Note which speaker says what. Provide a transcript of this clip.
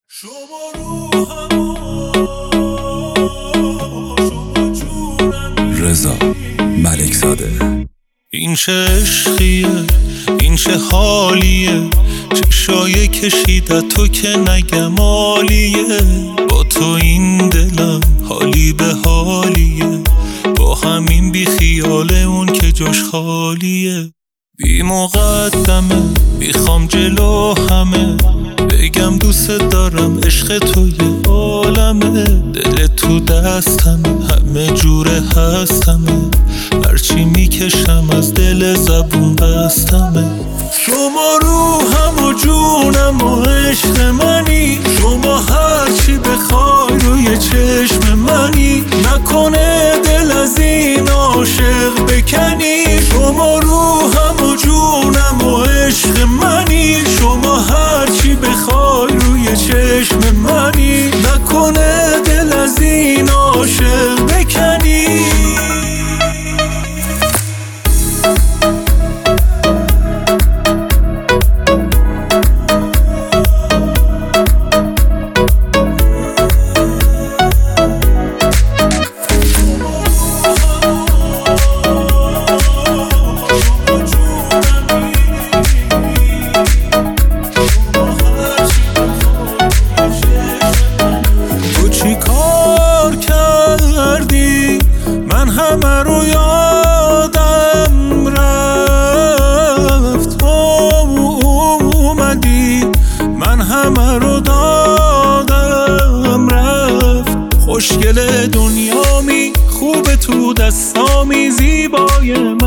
Speaker 1: رضا ملکزاده.
Speaker 2: این چه عشقیه، این چه حالیه، چشای کشیده تو که نگم عالیه. با تو این دلم حالی به حالیه، با همین بی خیاله اون که جاش خالیه. بی مقدمه میخوام جلو همه بگم دوست دارم، عشق تو یه عالمه. دل تو دستمه، همه جوره هستمه، هرچی میکشم از دل زبون بستمه. شما روحم و جونم و عشق منی، شما هرچی بخوای روی چشم منی. نکنه دل از این عاشق بکنی. شما روحم و جونم و عشق منی، شما هرچی بخوای روی چشم منی. نکنه دل از این عاشق بکنی. من همه رو یادم رفت، اومدی من همه رو دادم رفت. خوشگل دنیامی، خوب تو دستامی، زیبای